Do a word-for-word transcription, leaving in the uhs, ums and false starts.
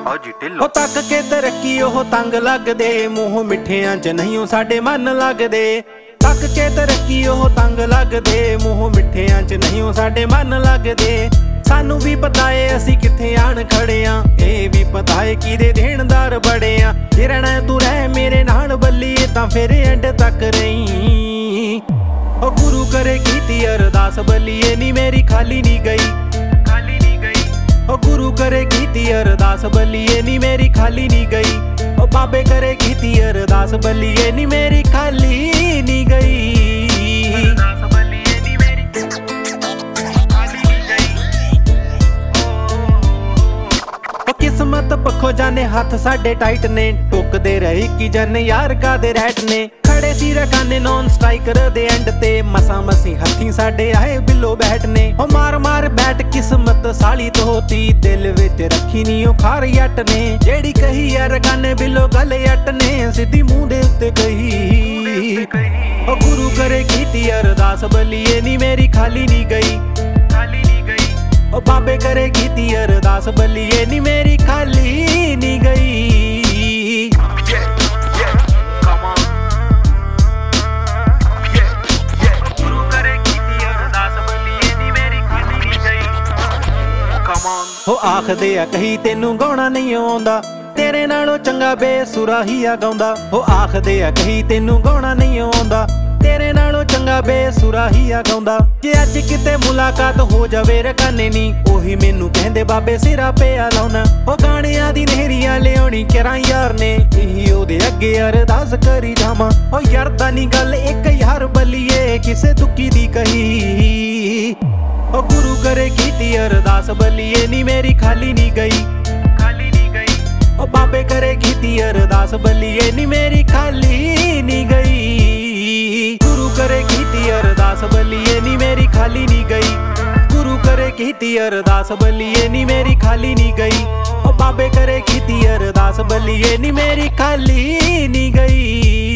फौजी ढिल्लो। तक के तरक्की ओह तंग लगदे, मूंह मिठियां च नहीं साडे मन लगदे। तक के तरक्की ओह तंग लगदे, मूंह मिठियां च नहीं साडे मन लगदे। सानू भी पता है असी किथे आण खड़े आ, ए भी पता है किदे देणदार बड़े आ। जे रहना तू रह मेरे नाल बल्लीए तां फिर एंड तक रही। ओ गुरु करे कीती अरदास बल्लीए नी मेरी खाली नी गई, खाली नी गई। ओ गुरु करे कीती अरदास बल्लीए नी मेरी खाली नी गई। ओ बाबे करे कीती अरदास बल्लीए नी मेरी खाली नी गई। किस्मत पखो जाने हाथ साडे टाइट ने, टुकदे रहे कि जन यार का दे रैट ने। खड़े सी रखाने नॉन स्ट्राइकर दे एंड ते, मसा मसी हथी साडे आए बिलो बैठने। ओ मार मार बैट किस्मत साली तो होती, दिल विच रखी नी ओ खार यट ने। जेड़ी कही यार गाने बिलो गल यट ने, सीधी मुंह दे उत्ते कही। ओ गुरु करे कीती अरदास बल्लीए नी मेरी खाली नी गई, खाली नी गई। ओ बाबे करे कीती अरदास बल्लीए नी मेरी खाली नी गई। गुरु करे कीती अरदास बल्लीए नी मेरी खाली नी गई। हो आखदे आ कही तेनू गाउणा नहीं आउंदा, तेरे नालों चंगा बेसुरा ही आ गाउंदा। हो आखदे आ कही तेनू गाउणा नहीं आउंदा, तेरे नालों चंगा बेसुरा ही आ गाउंदा। जे अज किते मुलाकात हो जावे रकाने नी, ओही मैनू कहंदे बाबे सिरा पे आ लाउना। ओ गाणियां दी नहरियां लियाउणी करां यार ने, एही ओदे अगे अरदास करी जावां। ओ यार दा नी गल इक यार बल्लीए किसे दुखी दी कही। ओ गुरु करे कीती अरदास बल्लीए नी मेरी खाली नी गई, खाली नी गई। ओ बाबे करे कीती अरदास बल्लीए नी मेरी खाली नी गई। गुरु करे कीती अरदास बल्लीए नी मेरी खाली नी गई, गुरु करे कीती अरदास बल्लीए नी मेरी खाली नी गई। ओ बाबे करे कीती अरदास बल्लीए नी मेरी खाली नी गई।